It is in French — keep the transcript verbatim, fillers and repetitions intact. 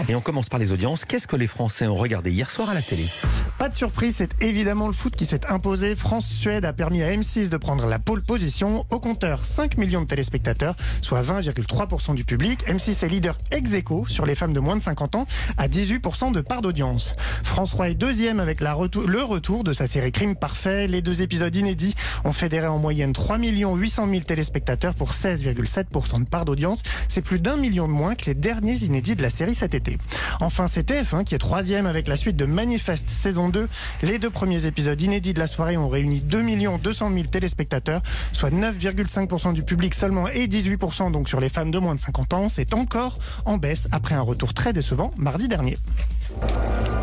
Et on commence par les audiences. Qu'est-ce que les Français ont regardé hier soir à la télé? Pas de surprise, c'est évidemment le foot qui s'est imposé. France-Suède a permis à M six de prendre la pole position. Au compteur, cinq millions de téléspectateurs, soit vingt virgule trois pour cent du public. M six est leader ex aequo sur les femmes de moins de cinquante ans à dix-huit pour cent de part d'audience. France trois est deuxième avec la retour, le retour de sa série Crime Parfait. Les deux épisodes inédits ont fédéré en moyenne trois millions huit cent mille téléspectateurs pour seize virgule sept pour cent de part d'audience. C'est plus d'un million de moins que les derniers inédits de la série cet été. Enfin, c'est T F un qui est troisième avec la suite de Manifeste saison deux. Les deux premiers épisodes inédits de la soirée ont réuni deux millions deux cent mille téléspectateurs, soit neuf virgule cinq pour cent du public seulement et dix-huit pour cent donc sur les femmes de moins de cinquante ans. C'est encore en baisse après un retour très décevant mardi dernier.